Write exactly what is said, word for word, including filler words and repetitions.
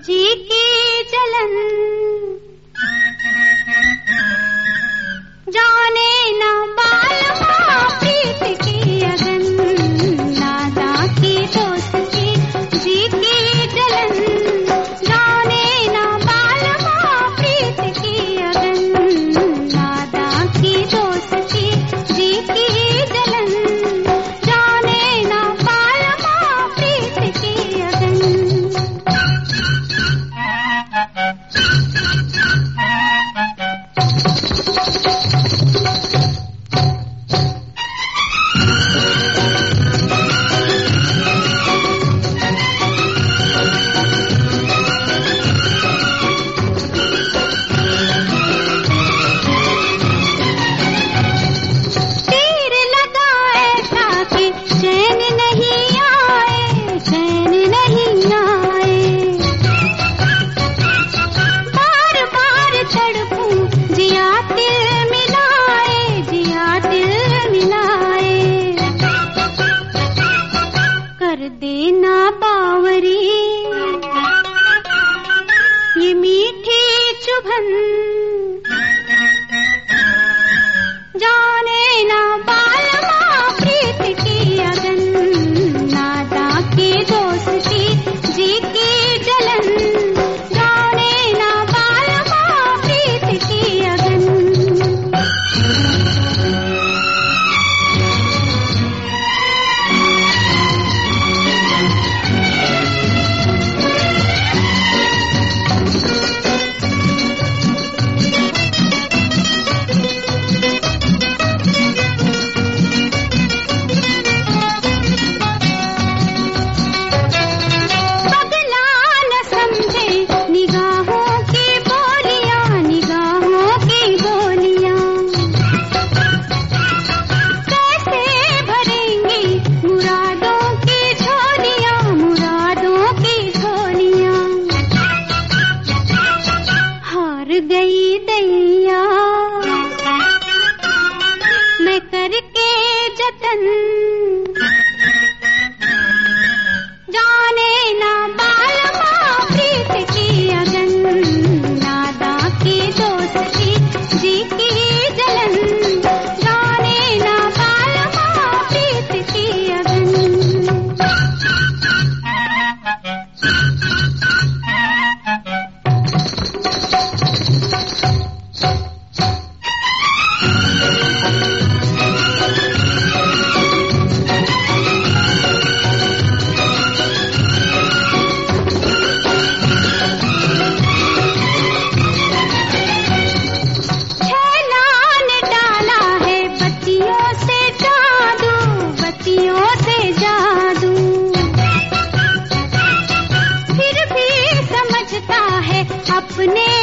जी की जलन जाने ना बालमा प्रीत की अगन नादा की दोस्ती जी की जलन जाने ना बालमा प्रीत की अगन नादा की दोस्ती जी की जलन जाने ना बालमा प्रीत की अगन देना बावरी ये मीठी चुभन जाने ना बालमा प्रीत की अगन नादा की दोस्ती जी की जलन जाने ना बालमा प्रीत की अगन गई दैया मैं करके जतन जाने ना बालमा प्रीत की अगन नादा की दोस्ती जी की जलन जाने ना बालमा प्रीत की अगन अपने